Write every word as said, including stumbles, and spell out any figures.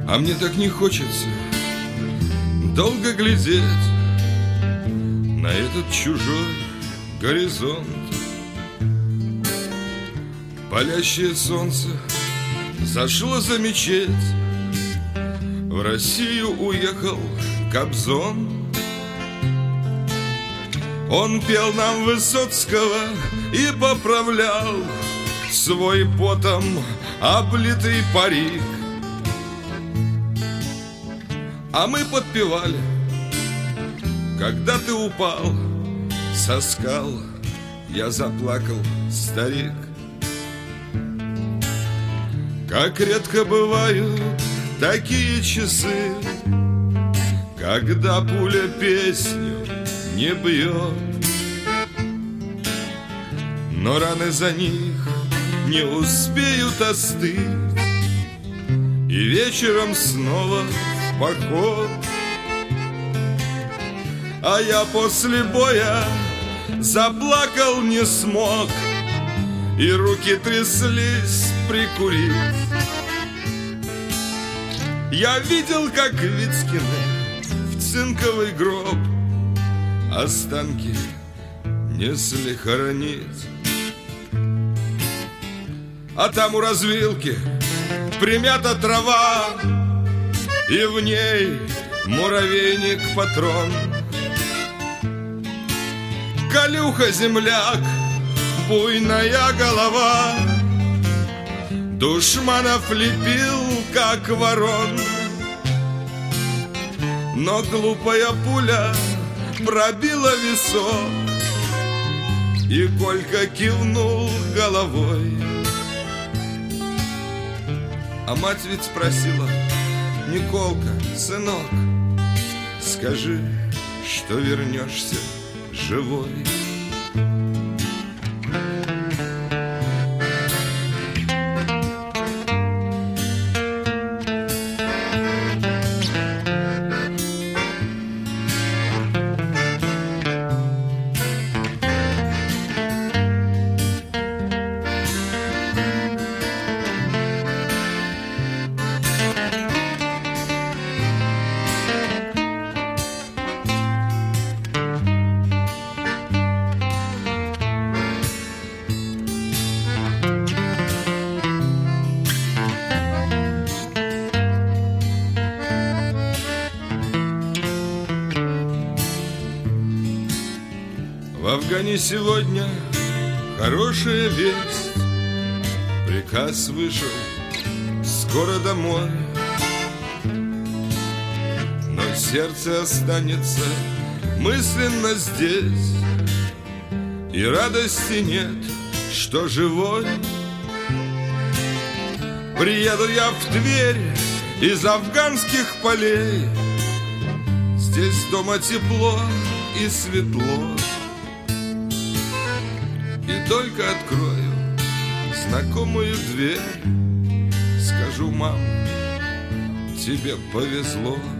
А мне так не хочется долго глядеть на этот чужой горизонт. Палящее солнце зашло за мечеть, в Россию уехал Кобзон. Он пел нам Высоцкого и поправлял свой потом облитый парик. А мы подпевали, когда ты упал со скал, я заплакал, старик. Как редко бывают такие часы, когда пуля песню не бьет, но раны за них не успеют остыть, и вечером снова в поход. А я после боя заплакал не смог, и руки тряслись прикурить. Я видел, как Вицкины в цинковый гроб останки несли хоронить. А там у развилки примята трава, и в ней муравейник-патрон. Колюха земляк, буйная голова, душманов лепил, как ворон. Но глупая пуля пробила висок, и Колька кивнул головой. А мать ведь спросила: Николка, сынок, скажи, что вернешься живой. В Афгане сегодня хорошая весть, приказ вышел скоро домой, но сердце останется мысленно здесь, и радости нет, что живой. Приеду я в Тверь из афганских полей, здесь дома тепло и светло. И только открою знакомую дверь, скажу: мам, тебе повезло.